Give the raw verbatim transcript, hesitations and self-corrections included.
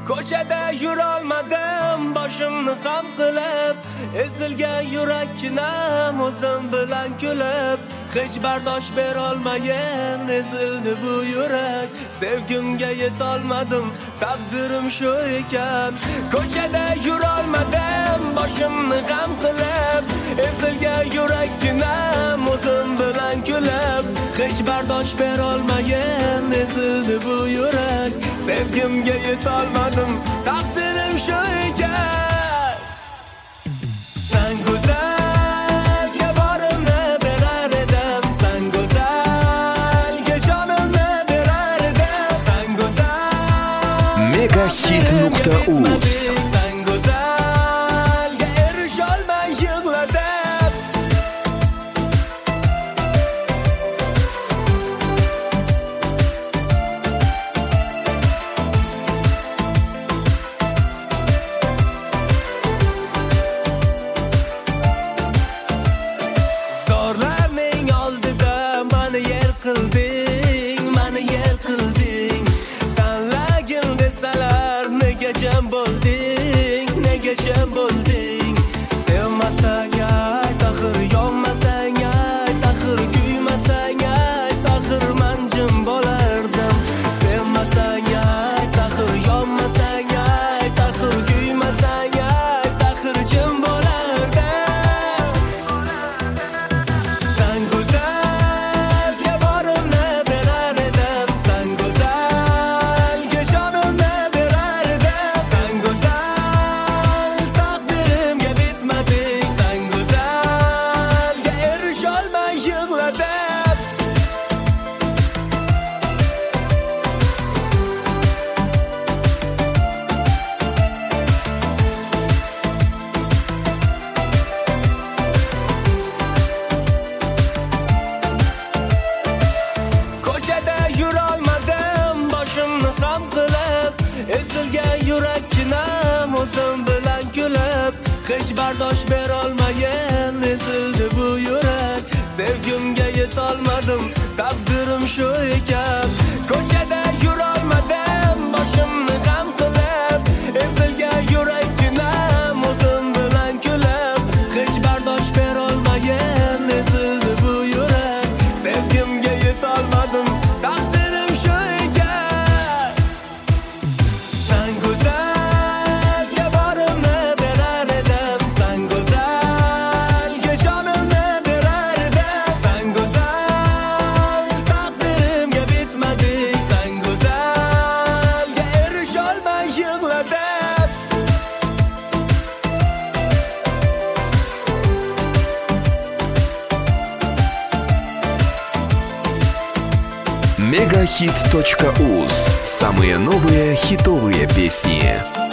Ko'chada yurolmadim boshimni ham qilib, ezilgan yurakkinam o'zim bilan kulib, hech bardosh berolmagan ezildi bu yurak. Sevgimga yetolmadim, taqdirim shu ekan. Ko'chada yurolmadim boshimni ham qilib, ezilgan yurakkinam o'zim bilan kulib, hech bardosh berolmagan ezildi bu yurak. Sevgimga yetolmadim, taqdirim shu ekan. Sen go'zalga borimni berar edim, sen go'zalga jonimni berar edim, sen go'zal megahit nuqta uz sen go'zalga erisholmay yig'ladim. Jam bo'lding, nega jam bo'lding? Sevmasang ay, taxir yonmasang ay, taxir kuymasang ay, taxir men jim bo'lardim. Sevmasang ay, taxir yonmasang ay, taxir kuymasang ay, taxir jim bo'lardim. Sen go'zalga borimni berar edim, sen go'zalga jonimni berar edim. Ezilgan yurakkinam o'zim bilan kulib, hech bardosh berolmagan ezildi bu yurak. Sevgimga yetolmadim, taqdirim shu ekan. Ko'chada yurolmadim boshimni ham qilib, ezilgan yurakkinam o'zim bilan kulib, hech bardosh berolmagan ezildi bu yurak. Sevgimga yetolmadim, taqdirim shu ekan. Sen go'zalga borimni berar edim, sen go'zalga jonimni berar edim, sen go'zal taqdirimga bitmadi, sen go'zalga erisholmay yig'ladim. megahit точка уз. Самые новые хитовые песни.